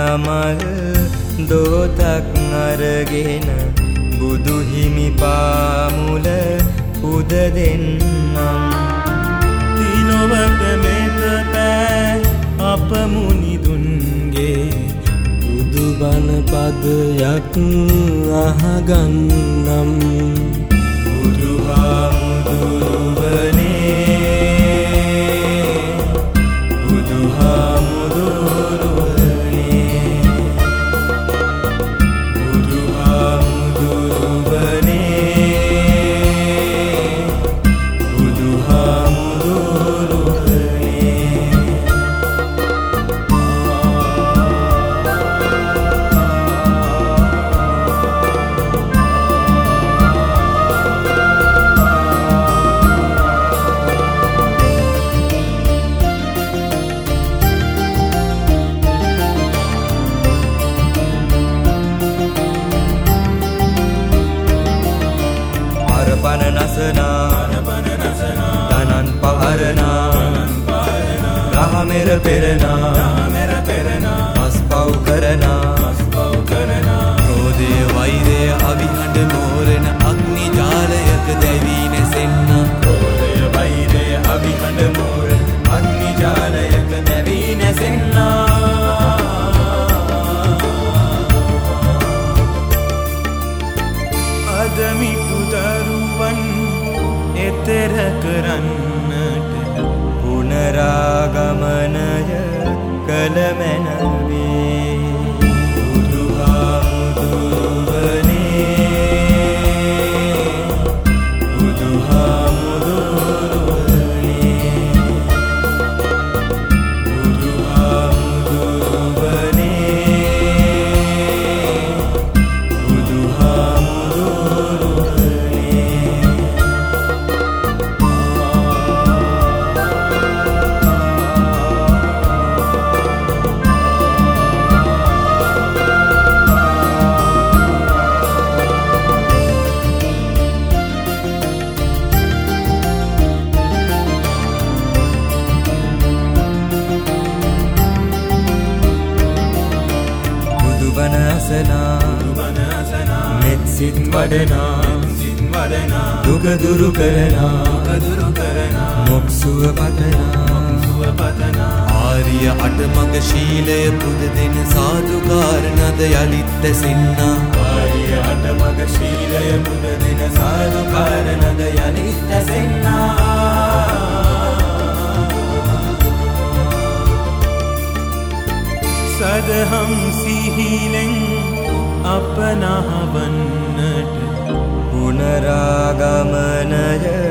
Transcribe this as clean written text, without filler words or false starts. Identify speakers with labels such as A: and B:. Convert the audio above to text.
A: මල් දෝතක් අරගෙන බුදු හිමි පාමුල පුද දෙන්නම් තිලොවට මෙත පෑ අප මුනිදුන්ගේ බුදු බණ පදයක් අහගන්නම් බුදුහාමුදුරුවනේ Tanan paharana Rahamera perana Aspau karana Rode vaire avihanda morena Agni jalayaka devine senna Rode vaire avihanda morena Agni jalayaka devine senna Adamitu daruvan එතර කරන්නට පුනරාගමනය කළ මැනවේ බුදුහාමුදුරුවනේ බුදුහාමුදුරුවනේ මෙත් සිත් වඩනා දුක දුරු කරනා මොක්සුව පතනා ආර්ය අටමඟ ශීලය පුද දෙන සාදුකාර නද යලිත් ඇසෙන්නා ආර්ය අටමඟ ශීලය පුද දෙන සාදුකාර නද යලිත් ඇසෙන්නා සදහම් සිහිලෙන් අපනහවන්නට පුනරාගමනය